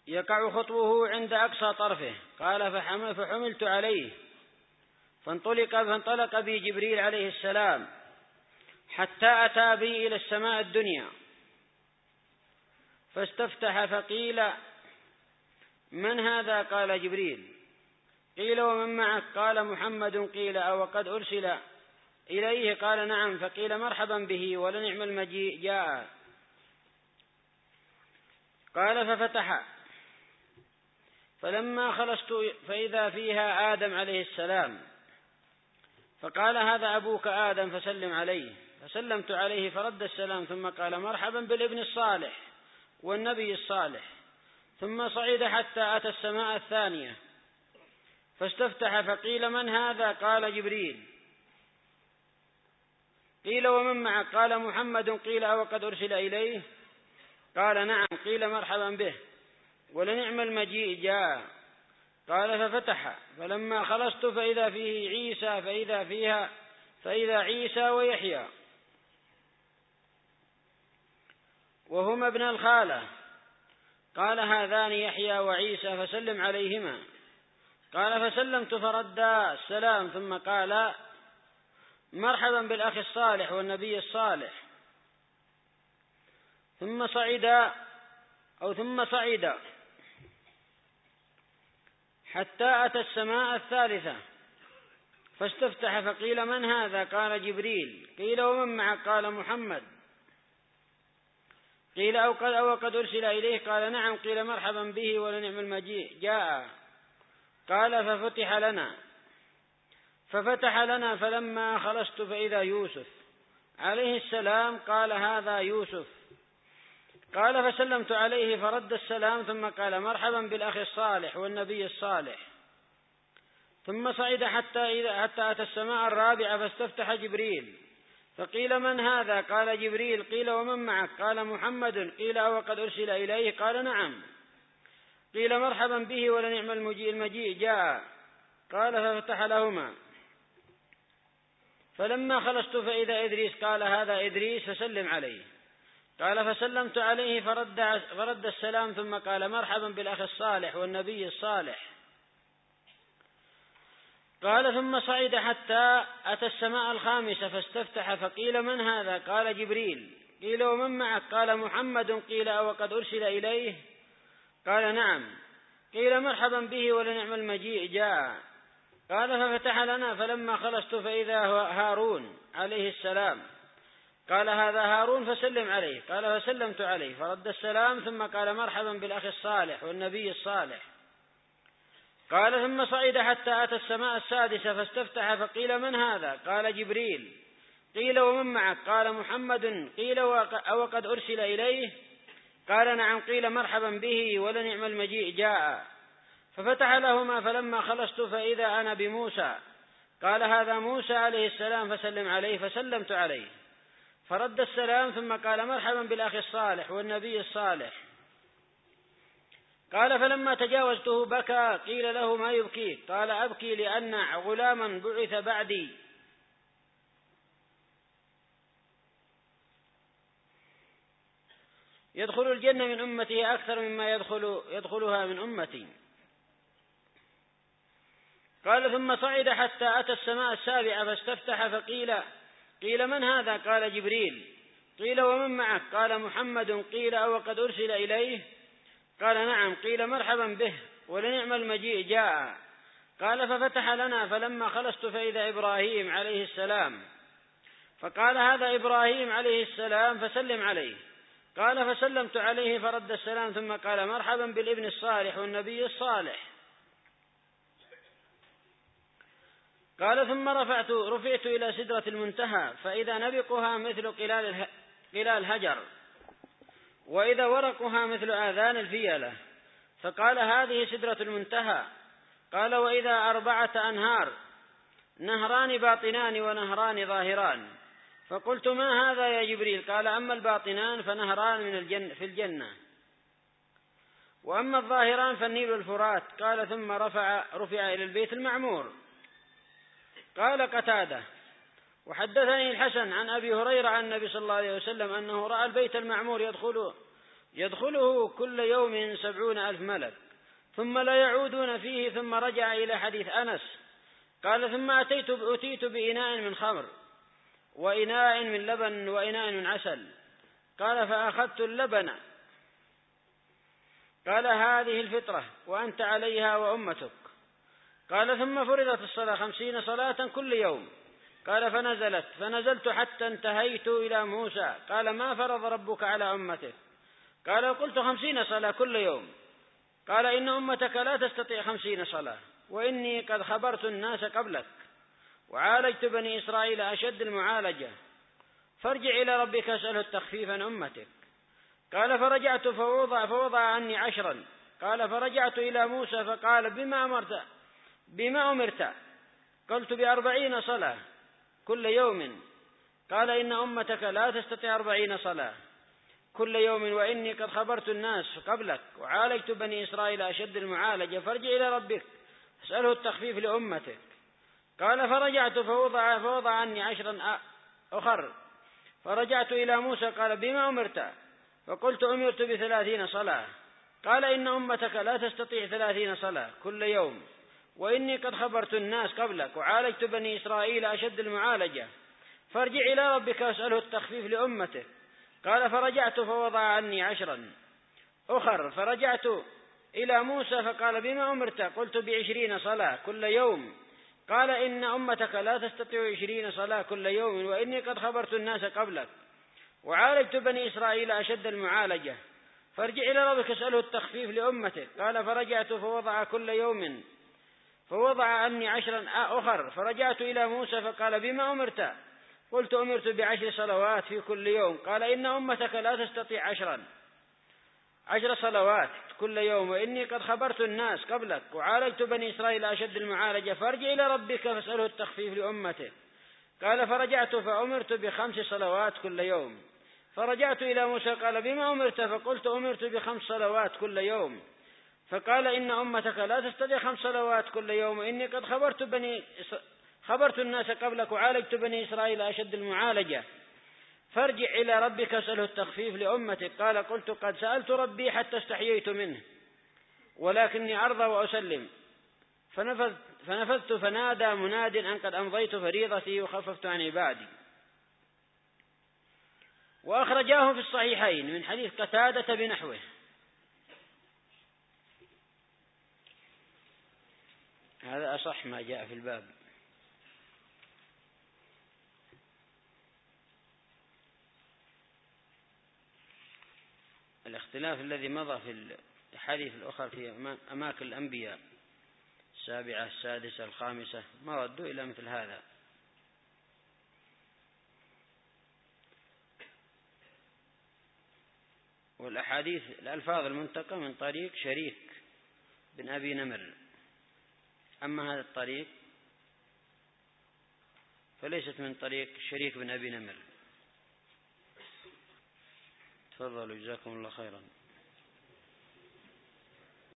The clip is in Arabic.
يقع خطوه عند أقصى طرفه. قال فحملت عليه فانطلق بي جبريل عليه السلام حتى أتى بي إلى السماء الدنيا، فاستفتح فقيل من هذا؟ قال جبريل. قيل ومن معك؟ قال محمد. قيل أو قد أرسل إليه؟ قال نعم. فقيل مرحبا به ولنعم المجيء جاء. قال ففتح، فلما خلصت فإذا فيها آدم عليه السلام، فقال هذا أبوك آدم فسلم عليه. فسلمت عليه فرد السلام، ثم قال مرحبا بالابن الصالح والنبي الصالح. ثم صعد حتى أتى السماء الثانية، فاستفتح فقيل من هذا؟ قال جبريل. قيل ومن معك؟ قال محمد. قيل أو قد أرسل إليه؟ قال نعم. قيل مرحبا به ولنعم المجيء جاء. قال ففتح، فلما خلصت فإذا فيه عيسى فإذا عيسى ويحيى وهما ابن الخالة. قال هذان يحيى وعيسى فسلم عليهما. قال فسلمت فرد السلام، ثم قال مرحبا بالأخ الصالح والنبي الصالح. ثم صعد حتى أتى السماء الثالثة، فاستفتح فقيل من هذا؟ قال جبريل. قيل ومن معك؟ قال محمد. قيل أو قد أرسل إليه؟ قال نعم. قيل مرحبا به ولنعم المجيء جاء. قال ففتح لنا فلما خلصت فإذا يوسف عليه السلام. قال هذا يوسف. قال فسلمت عليه فرد السلام، ثم قال مرحبا بالأخ الصالح والنبي الصالح. ثم صعد حتى أتى السماء الرابعة، فاستفتح جبريل. فقيل من هذا؟ قال جبريل. قيل ومن معك؟ قال محمد. قيل أو قد أرسل إليه؟ قال نعم. قيل مرحبا به ولنعم المجيء جاء. قال ففتح لهما، فلما خلصت فإذا إدريس. قال هذا إدريس فسلم عليه. قال فسلمت عليه فرد السلام، ثم قال مرحبا بالأخ الصالح والنبي الصالح. قال ثم صعد حتى أتى السماء الخامسة، فاستفتح فقيل من هذا؟ قال جبريل. قيل ومن معك؟ قال محمد. قيل أو قد أرسل إليه؟ قال نعم. قيل مرحبا به ولنعم المجيء جاء. قال ففتح لنا، فلما خلصت فإذا هارون عليه السلام. قال هذا هارون فسلم عليه. قال فسلمت عليه فرد السلام، ثم قال مرحبا بالأخ الصالح والنبي الصالح. قال ثم صعد حتى أتى السماء السادسة، فاستفتح فقيل من هذا؟ قال جبريل. قيل ومن معك؟ قال محمد. قيل أو قد أرسل إليه؟ قال نعم. قيل مرحبا به ولنعم المجيء جاء. ففتح لهما، فلما خلصت فإذا أنا بموسى. قال هذا موسى عليه السلام فسلم عليه. فسلمت عليه فرد السلام، ثم قال مرحبا بالأخ الصالح والنبي الصالح. قال فلما تجاوزته بكى. قيل له ما يبكيك؟ قال أبكي لأن غلاما بعث بعدي يدخل الجنة من أمته أكثر مما يدخلها من أمتي. قال ثم صعد حتى أتى السماء السابعة، فاستفتح قيل من هذا؟ قال جبريل. قيل ومن معك؟ قال محمد. قيل أو قد أرسل إليه؟ قال نعم. قيل مرحبا به ولنعم المجيء جاء. قال ففتح لنا، فلما خلصت فإذا إبراهيم عليه السلام. فقال هذا إبراهيم عليه السلام فسلم عليه. قال فسلمت عليه فرد السلام، ثم قال مرحبا بالابن الصالح والنبي الصالح. قال ثم رفعت إلى سدرة المنتهى، فإذا نبقها مثل قلال هجر، وإذا ورقها مثل آذان الفيلة. فقال هذه سدرة المنتهى. قال وإذا 4 أنهار، نهران باطنان ونهران ظاهران. فقلت ما هذا يا جبريل؟ قال أما الباطنان فنهران في الجنة، وأما الظاهران فالنيل الفرات. قال ثم رفع إلى البيت المعمور. قال قتادة وحدثني الحسن عن أبي هريرة عن النبي صلى الله عليه وسلم أنه رأى البيت المعمور يدخله كل يوم 70,000 ملك ثم لا يعودون فيه. ثم رجع إلى حديث أنس قال ثم أتيت بإناء من خمر وإناء من لبن وإناء من عسل. قال فأخذت اللبن. قال هذه الفطرة وأنت عليها وأمتك. قال ثم فرضت الصلاة 50 صلاة كل يوم. قال فنزلت حتى انتهيت إلى موسى. قال ما فرض ربك على أمتك؟ قال قلت 50 صلاة كل يوم. قال إن أمتك لا تستطيع 50 صلاة وإني قد خبرت الناس قبلك وعالجت بني إسرائيل أشد المعالجة فارجع إلى ربك اسأله التخفيف عن أمتك. قال فرجعت فوضع عني 10. قال فرجعت إلى موسى فقال بما أمرت؟ قلت ب40 صلاة كل يوم. قال إن أمتك لا تستطيع 40 صلاة كل يوم وإني قد خبرت الناس قبلك وعالجت بني إسرائيل أشد المعالجة فارجع إلى ربك اسأله التخفيف لأمتك. قال فرجعت فوضع عني 10 أخر. فرجعت إلى موسى قال بما أمرت؟ فقلت أمرت ب30 صلاة. قال إن أمتك لا تستطيع 30 صلاة كل يوم وإني قد خبرت الناس قبلك وعالجت بني إسرائيل أشد المعالجة فارجع إلى ربك واسأله التخفيف لأمته. قال فرجعت فوضع عني 10 أخر. فرجعت إلى موسى فقال بما أمرت؟ قلت ب20 صلاة كل يوم. قال إن أمتك لا تستطيع 20 صلاة كل يوم وإني قد خبرت الناس قبلك وعالجت بني إسرائيل أشد المعالجة فارجع إلى ربك اسأله التخفيف لأمتك. قال فرجعت فوضع عني 10 أخر. فرجعت إلى موسى فقال بما أمرت؟ قلت أمرت ب10 صلوات في كل يوم. قال إن أمتك لا تستطيع 10 صلوات كل يوم وإني قد خبرت الناس قبلك وعالجت بني إسرائيل أشد المعالجة فارجع إلى ربك فاسأله التخفيف لأمته. قال فرجعت فأمرت ب5 صلوات كل يوم. فرجعت إلى موسى قال بما أمرت؟ فقلت أمرت ب5 صلوات كل يوم. فقال إن أمتك لا تستطيع 5 صلوات كل يوم وإني قد خبرت الناس قبلك وعالجت بني إسرائيل أشد المعالجة فارجع إلى ربك اسأله التخفيف لأمتك. قال قلت قد سألت ربي حتى استحييت منه ولكني أرضى وأسلم. فنفذت فنادى مناد أن قد أمضيت فريضتي وخففت عن عبادي. وأخرجاه في الصحيحين من حديث قتادة بنحوه. هذا أصح ما جاء في الباب. الاختلاف الذي مضى في الحديث الأخر في أماكن الأنبياء 7 6 5 ما ردوا إلى مثل هذا. والأحاديث الألفاظ المنتقى من طريق شريك بن أبي نمر. أما هذا الطريق فليست من طريق شريك بن أبي نمر. تفضلوا جزاكم الله خيرا.